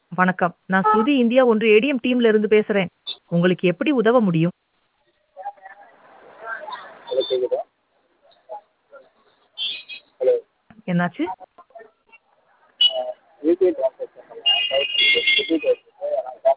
வணக்கம். நான் ஸ்ருதி இந்தியா ஒன்று ஏடிஎம் டீம்ல இருந்து பேசுறேன். உங்களுக்கு எப்படி உதவ முடியும்? ஹலோ கேக்குதா? ஹலோ. என்னாச்சு? யூபிஐ ட்ரான்சாக்ஷன் பண்ணேன். 1000 ரிப்பீட் ஆயிடுச்சு.